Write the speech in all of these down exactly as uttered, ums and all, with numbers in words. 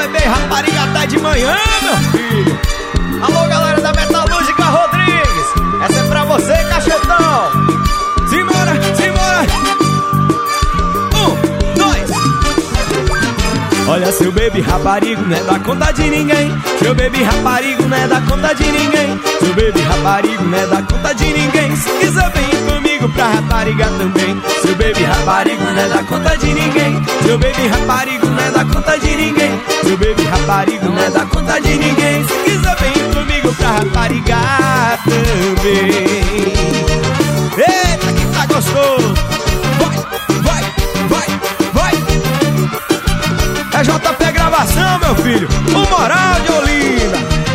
bebê rapariga tá de manhã, meu filho. Alô, galera da Metalúrgica Rodrigues, essa é pra você, cachetão. Simbora, simbora. Um, dois. Olha, seu bebê raparigo não é da conta de ninguém. Seu bebê raparigo não é da conta de ninguém. Seu bebê raparigo não é da conta de ninguém. Se quiser vem comigo pra rapariga também. Seu bebê raparigo não é da conta de ninguém. Seu bebê raparigo não é da conta de ninguém. Seu bebê raparigo não é da conta de ninguém. Se quiser vem comigo pra rapariga também. Eita, que tá gostoso. Vai, vai, vai, vai. É J P Gravação, meu filho, o Moral de Olinda.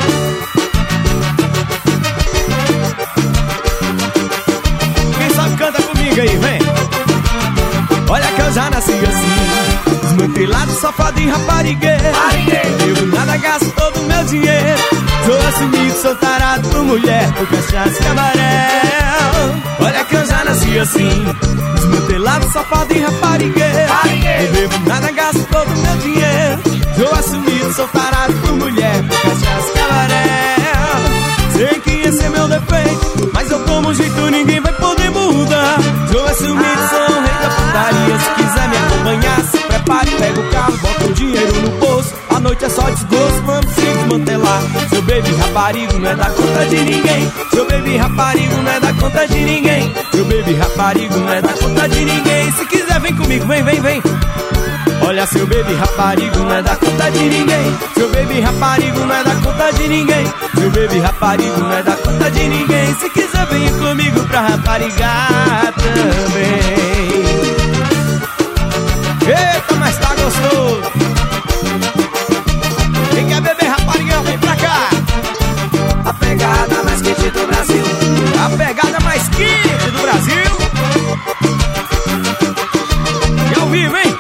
Quem sabe canta comigo aí, vem. Olha que eu já nasci assim, desmantelado, safado e raparigueiro. Eu nada, gasto todo o meu dinheiro. Sou assumido, sou tarado por mulher, por cachaça e cabaré. Olha que eu já nasci assim, desmantelado, safado e raparigueiro. Não bebo nada, gasto todo o meu dinheiro. Sou assumido, sou tarado por mulher, por cachaça e cabaré. Sei que esse é meu defeito, mas eu tomo jeito, ninguém vai poder mudar. Sou assumido, sou o rei da putaria. Se quiser me acompanhar, se prepare, pega o carro, bota o dinheiro no bolso. A noite é só desgosto, vamos se desmantelar. Seu bebê raparigo não é da conta de ninguém. Seu bebê raparigo não é da conta de ninguém. Seu bebê raparigo não é da conta de ninguém. Se quiser vem comigo, vem, vem, vem. Olha, seu bebê raparigo não é da conta de ninguém. Seu bebê raparigo não é da conta de ninguém. Seu bebê raparigo não é da conta de ninguém. Se quiser vem comigo pra raparigar também. Eita, mas tá gostoso. Quem quer beber raparigão, vem pra cá. A pegada mais quente do Brasil. A pegada mais quente do Brasil. E ao vivo, hein?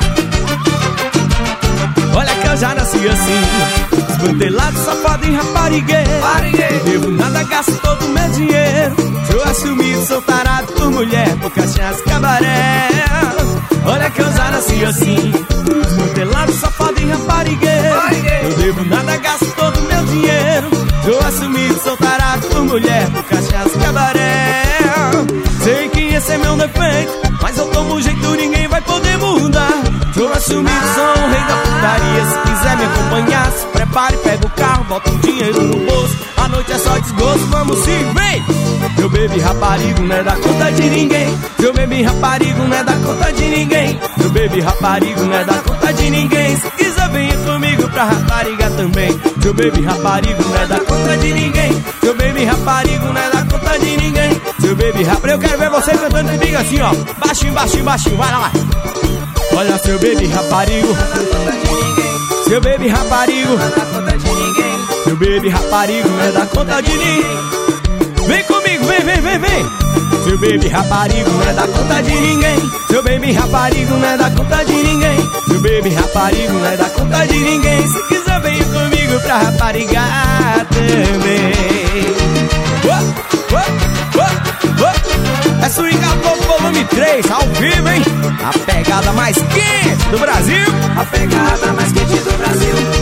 Olha que eu já nasci assim, desmantelado, safado e raparigueiro. Não devo nada, gasto todo o meu dinheiro. Sou assumido, sou tarado por mulher, por cachaça e cabaré. Olha que eu já nasci assim, desmantelado, safado e raparigueiro. Não devo nada, gasto todo o meu dinheiro. Sou assumido, sou tarado por mulher, por cachaça e cabaré. Sei que esse é meu defeito, mas eu tomo jeito, ninguém vai poder mudar. Sou assumido, sou o rei da putaria. Se quiser me acompanhar, se prepare, pega o carro, bota o dinheiro no bolso. A noite é só desgosto, vamos sim, vem! Meu bebê raparigo não é da conta de ninguém. Meu bebê raparigo não é da conta de ninguém. Meu bebê raparigo não é da conta de ninguém. Se quiser venha comigo pra rapariga também. Meu bebê raparigo não é da conta de ninguém. Meu bebê raparigo não é da conta de ninguém. Seu bebê raparigo, eu quero ver você cantando comigo assim, ó. Baixinho, baixinho, baixinho, vai lá. Olha, seu bebê raparigo, seu bebê raparigo, seu bebê raparigo não é da conta de ninguém. Vem comigo, vem, vem, vem, vem. Seu bebê raparigo não é da conta de ninguém. Seu bebê raparigo não é da conta de ninguém. Seu bebê raparigo não é da conta de ninguém. Se quiser vem comigo pra raparigar também. Oh, oh, oh, oh. É Swing Pop volume três, ao vivo, hein? A pegada mais quente do Brasil. A pegada mais quente do Brasil.